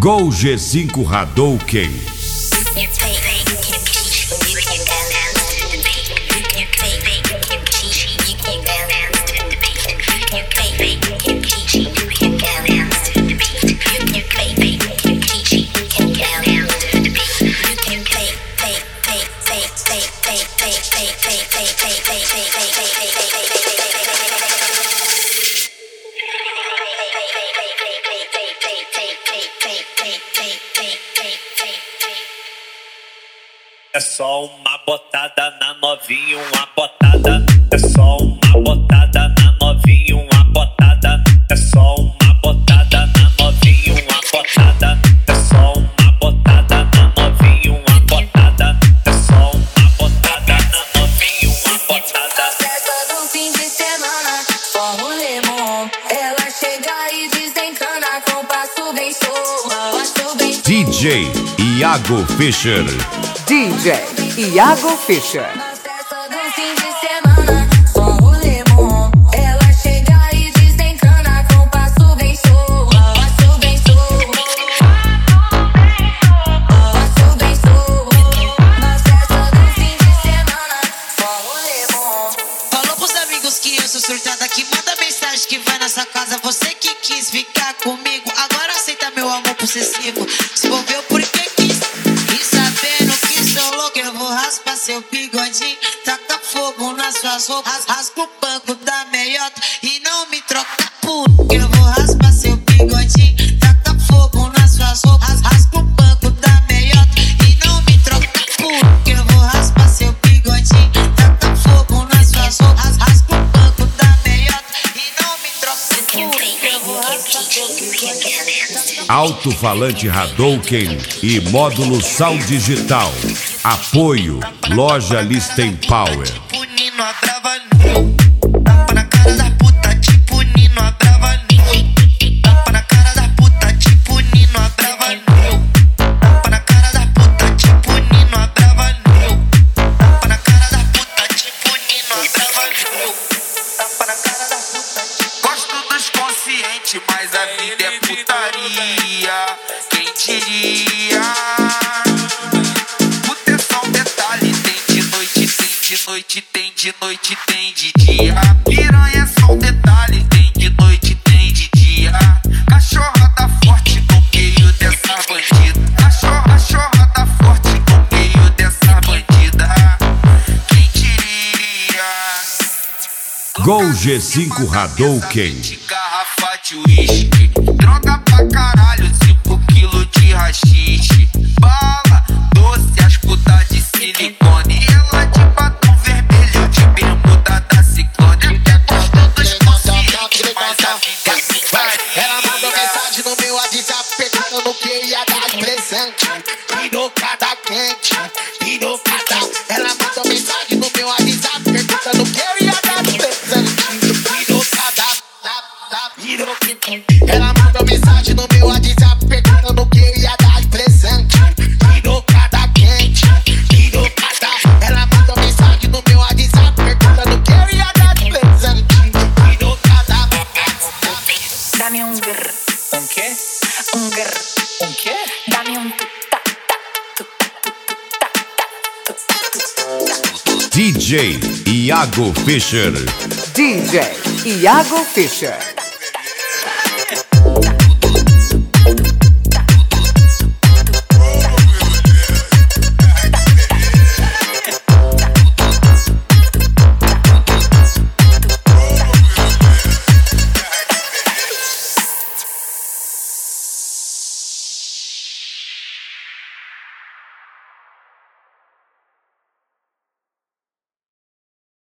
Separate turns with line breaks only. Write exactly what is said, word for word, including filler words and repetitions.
Gol G cinco Hadouken.
É só uma botada na novinha, uma botada. É só uma botada na novinha, uma botada. É só uma botada na novinha, uma botada. É só uma botada na novinha, uma botada. É só uma botada na novinha, uma botada.
Festa do fim de semana, só rolê bom. Ela chega e desencana com passo bem solto.
D J Iago Fischer.
D J Iago Fischer.
Na festa do fim de semana, só rolê bom. Ela chega e desencana com passo bem solto. Passo bem solto. Passo bem solto. Na festa do fim de semana, só rolê bom.
Falou pros amigos que eu sou surtada, que manda mensagem que vai nessa casa. Você que quis ficar comigo, agora aceita meu amor possessivo. Se envolveu porque quis, e sabendo que sou louco, eu vou raspar seu bigodinho, taca fogo nas suas roupas, rasga o banco da meiota e não me troca por. Eu vou raspar seu bigodinho, taca fogo nas suas roupas, rasga o banco da meiota e não me troca por. Eu vou raspar seu bigodinho, taca fogo nas suas roupas, rasga o banco da meiota e não me troca por. Eu vou raspar seu bigodinho.
Alto-falante Hadouken e módulo Sound Digital. Apoio Loja Listen Power.
Tipo Nino a Brava, tapa na cara da puta, tipo Nino a Brava, tapa na cara da puta, tipo Nino a Brava, tapa na cara da puta, tipo Nino a Brava, tapa na cara da puta, tipo Nino a Brava, tapa na cara da puta. Gosto dos conscientes, mas a vida é putaria, quem diria? Noite tem de noite, tem de dia. Piranha é só um detalhe. Tem de noite, tem de dia. Cachorra tá forte no meio dessa bandida. Cachorra, cachorra tá forte no meio dessa bandida. Quem diria?
Gol G cinco Hadouken.
Garrafa de uísque, droga pra caralho, cinco quilos de rachixe. Bala, doce, as putas de silicone. Ela de batom vermelho, de bermuda da Ciclone. Até gostou dos conscientes, mas a vida é putaria.
Ela mandou mensagem no meu WhatsApp perguntando que ia dar de presente. Pirocada quente, pirocada. Ela mandou mensagem no meu WhatsApp perguntando que eu ia dar de presente. Pirocada, pirocada. Ela mandou mensagem no meu WhatsApp perguntando que eu ia dar de presente. Pirocada quente, pirocada. Ela mandou mensagem no meu WhatsApp perguntando que eu ia dar de presente. Pirocada.
Dame um grr.
Um quê?
Um grr.
Um quê?
Dame um tu ta ta tu tu tu ta ta tu tu ta.
D J Iago Fischer.
D J Iago Fischer.